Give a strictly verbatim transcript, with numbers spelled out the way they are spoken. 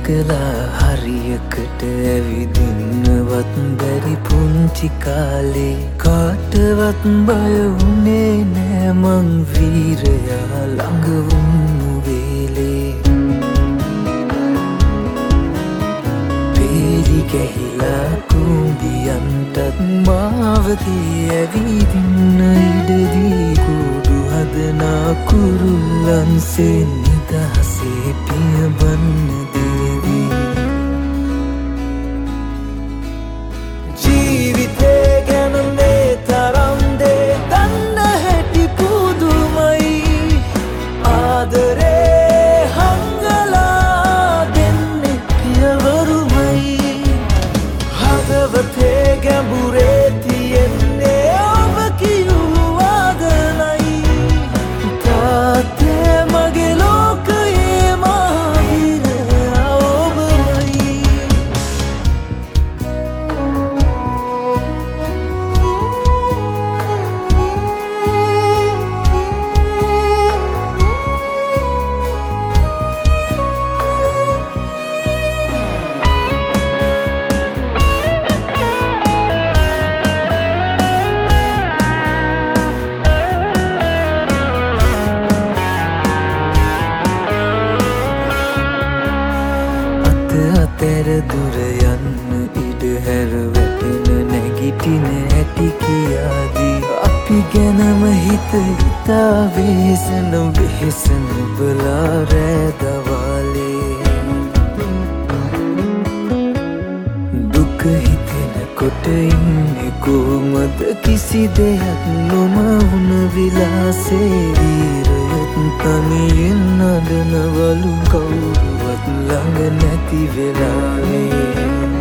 දැකලා හරියකට ඇවිදින්නවත් බැරි පුංචි කාලේ කාටවත් බය වුණේ නෑ මං වීරයා ළඟ වුණු වේලේ පේරි ගැහිලා කුඹියන්ටත් මාවතේ ඇවිදින්න ඉඩදී කුඩු හදනා කුරුල්ලන්සේ නිදහසේ පියබන්න දේවී ජීවිතේ ගැන මේ තරම් දේ දන්න හැටි පුදුමයි ආදරේ හංගලා දෙන්නේ පියවරුමයි හදවතේ ගැඹුරේ තියෙන්නේ ඔබ කියූ ආදරයි තාත්තේ මගේ ලෝකයේ මහවීරයා ඔබමයි අතර දුර යන්න ඉඩ හැර වැටෙන නැගිටින හැටි කියාදී අපි ගැනම හිත හිතා වෙහෙසන වෙහෙසන බලා රෑ දවාලේ දුක හිතෙනකොට ඉන්නේ කොහමද කිසි දෙයක් නොමවුන විලාසේ වීරයත් තනියෙන් නඩනවලු කවුරුවත් ළඟ නැති වෙලාවේ